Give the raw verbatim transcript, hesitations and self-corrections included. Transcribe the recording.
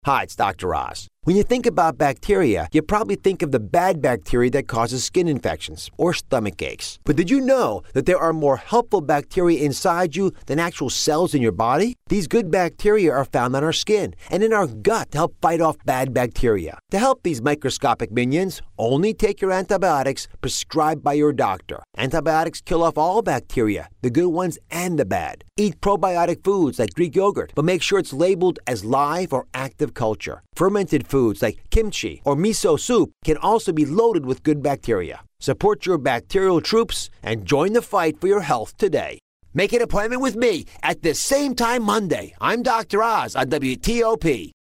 Hi, it's Doctor Oz. When you think about bacteria, you probably think of the bad bacteria that causes skin infections or stomach aches. But did you know that there are more helpful bacteria inside you than actual cells in your body? These good bacteria are found on our skin and in our gut to help fight off bad bacteria. To help these microscopic minions, only take your antibiotics prescribed by your doctor. Antibiotics kill off all bacteria, the good ones and the bad. Eat probiotic foods like Greek yogurt, but make sure it's labeled as live or active culture. Fermented foods like kimchi or miso soup can also be loaded with good bacteria. Support your bacterial troops and join the fight for your health today. Make an appointment with me at the same time Monday. I'm Doctor Oz on W T O P.